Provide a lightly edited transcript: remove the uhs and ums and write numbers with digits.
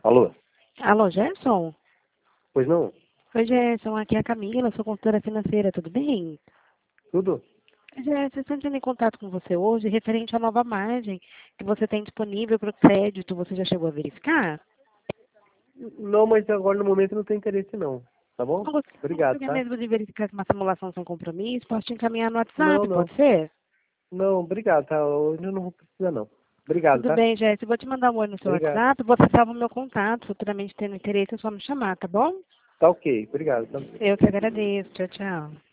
Alô? Alô, Gerson? Pois não? Oi, Gerson, aqui é a Camila, sou consultora financeira, tudo bem? Tudo? Gerson, estou entrando em contato com você hoje referente à nova margem que você tem disponível para o crédito, você já chegou a verificar? Não, mas agora no momento não tem interesse não. Tá bom? Não Obrigado, gostaria tá? mesmo de verificar uma simulação sem compromisso, posso te encaminhar no Não, WhatsApp, não. pode ser? Não, obrigado, tá? Hoje eu não vou precisar não. Obrigado, Tudo tá? bem, Gerson, eu vou te mandar um oi no seu Obrigado. WhatsApp, você salva o meu contato, futuramente tendo interesse é só me chamar, tá bom? Tá ok, obrigado. Tá? Eu que agradeço, tchau, tchau.